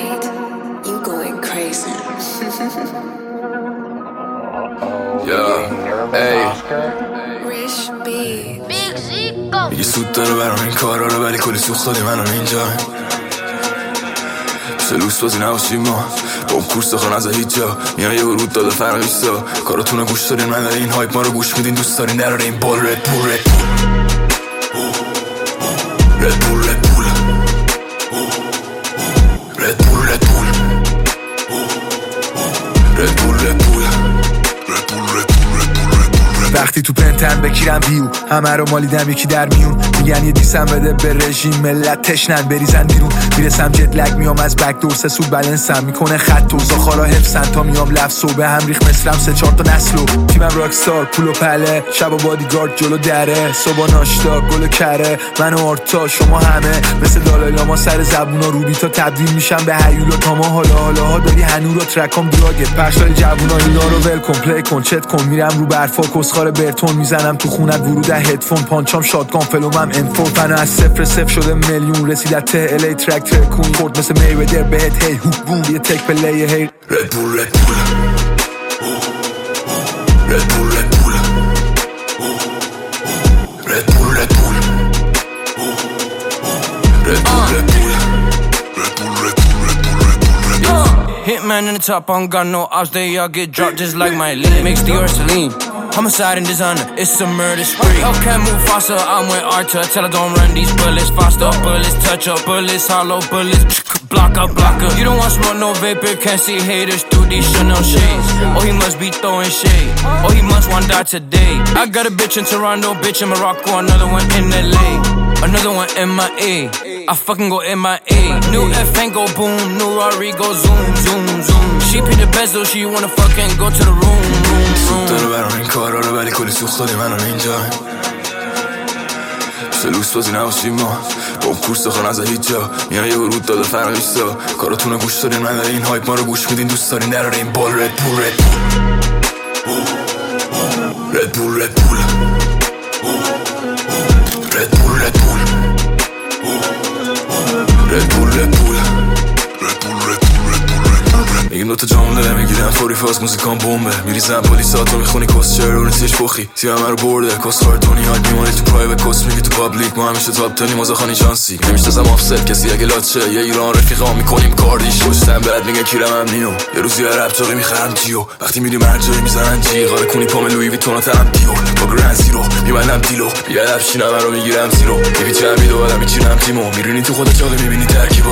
Wait, you going crazy. ای Rich beat. میگی سود داره برام این کارا رو، ولی کلی سوخت دادی منم اینجا. سلوس بازی نباشیم ما با اون کورس خان از هیچ جا میان یه ورود داده فرقیستا. کاراتون رو گوش دارین، من داره این هایپ ما رو گوش میدین، دوست دارین دراره این بال. رد بول رد بول رد بول رد بول رد بول رد بول رد بول وقتی تو پنتن بکیرم بیو همه رو مالیدم یکی در میون. میگن یه دیسم بده به رژیم، ملت تشنن بریزن بیرون. میرسم جت لگ میام از بک دور، سه سود بلنسم میکنه خط و زاخارا حفظن تا میام لفظ و به هم ریخ مثلم 3-4 تا نسلو. تیمم راکستار پول و پله، شب و بادیگارد جلو دره، صبح ناشتا گل و کره. من و آرتا شما همه مثل دالای لاما سر زبونا روبی تا تبدیل میشم به هیولا تاما. حالا داری هنو رو ترکام دراگت پخشای جوونا. اینا رو ول کن پلی کن چت کن، میرم رو برفا کسخار برتون میزنم تو خونت ورود هدفون. پانچام شاتگان فلومم انفو، فنا از 0 شده میلیون. رسید از ته الی ترک ترکون خورد مثل میودر بهت هی هوک بوم یه تک پلی هی. رد بول رد بول رد بول رد بول رد بول رد بول رد بول رد بول Hitman in the top, I don't got no ops, they all get dropped just like my lead. Mix the Ursuline, homicide and designer, it's a murder spree. Hellcat move faster, I'm with Arthur, tell her don't run these bullets faster. Bullets touch up, bullets hollow, bullets block up. You don't want smoke, no vapor, can't see haters through these Chanel shades. Oh, he must be throwing shade, oh, he must want die today. I got a bitch in Toronto, bitch in Morocco, another one in LA, another one in my A. I fucking go MIA. New F ain't go boom, new Rari go zoom, zoom, zoom. She paid the bezel, she wanna fucking go to the room. سود داره برام این کارا رو، ولی کلی سوخت دادی منم اینجا. سلوس بازی نباشیم ما با اون کورس خان از هیچ جا میان یه ورود داده فرقیستا. کاراتون رو گوش دارین، من داره این هایپ ما رو گوش میدین، دوست دارین دراره این بال. رد بول رد رد بول رد بول رد بول رد بول رد بول رد بول میگیم دوتا جمله میگیرم فوری فاز موزیکان بومبه. میریزم پلیساتو میخونی کس چرا رو نیستیش بخی تیم همه رو برده کس خارتونی هاید میمانی تو پرایوت کس میگی تو پابلیک ما همیشه تاپ تنی مازاخانی شانسی. نمیشتازم آفست کسی اگه لاچه یه ایران رفیقا میکنیم کاردیش پشتم برد میگه کیرم هم نینو یه روزی عرب چاقی میخرم جیو. وقتی میریم هر جایی میزنن جی غاره کنی پام لوی ویتونات هم دیور با گرند زیرو میبندم دیلو بیادب شینم رو میگیرم زیرو میپیچم میدو آدم میچینم تیمو میرینی تو خودت چاقی میبینی ترکیب